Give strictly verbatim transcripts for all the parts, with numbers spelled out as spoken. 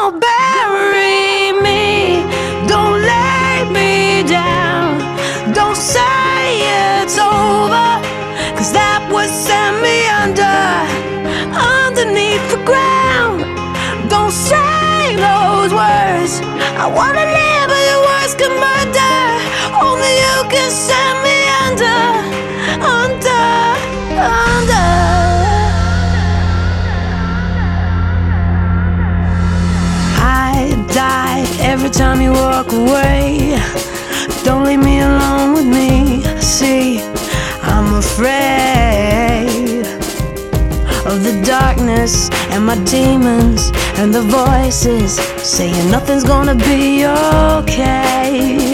Don't bury me, don't lay me down, don't say it's over, 'cause that would send me under, underneath the ground. Don't say those words, I wanna live but your words can murder. Only you can send me under, under, under. I die every time you walk away. Don't leave me alone with me. See, I'm afraid of the darkness and my demons and the voices saying nothing's gonna be okay.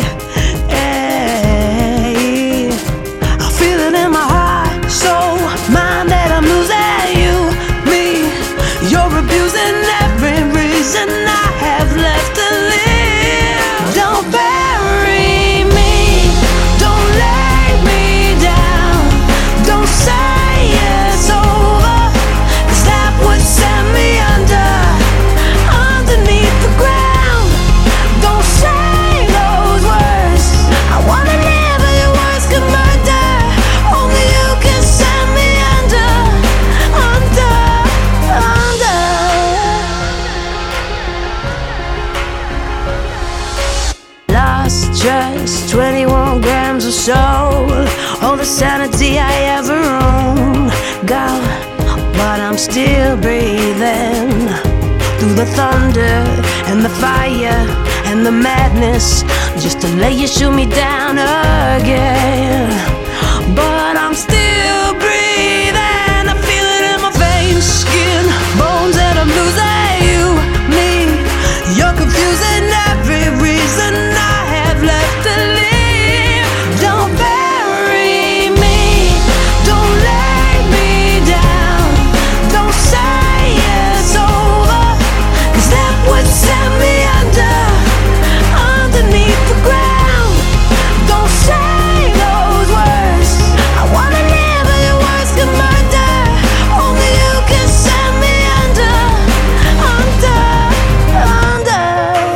Hey, I feel it in my heart, soul, mind that I'm losing you, me. You're abusing every reason I have left to live. Don't bury me, don't lay me down, don't say it's over, 'cause that would send me under, underneath the ground. Don't say those words, I wanna live but your words can murder. Only you can send me under, under, under. Lost just twenty-one grams of soul, all the sanity I ever owned, gone, but I'm still breathing. Through the thunder and the fire and the madness, just to lay you shoot me down again. But I'm still breathing, I feel it in my veins, skin, bones, and I'm losing you, me. You're confusing every reason I have left to live. Don't bury me, don't lay me down, don't say it's over, 'cause that would send me under, underneath the ground. Don't say those words, I wanna live but your words can murder. Only you can send me under, under, under.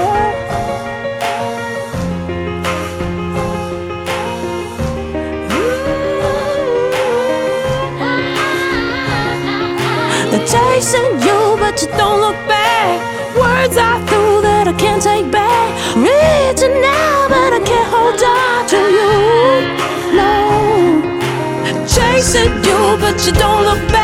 They're chasing you, but you don't look back. Words I threw that I can't take back. Reaching now, but I can't hold on to you. No, chasing you, but you don't look back.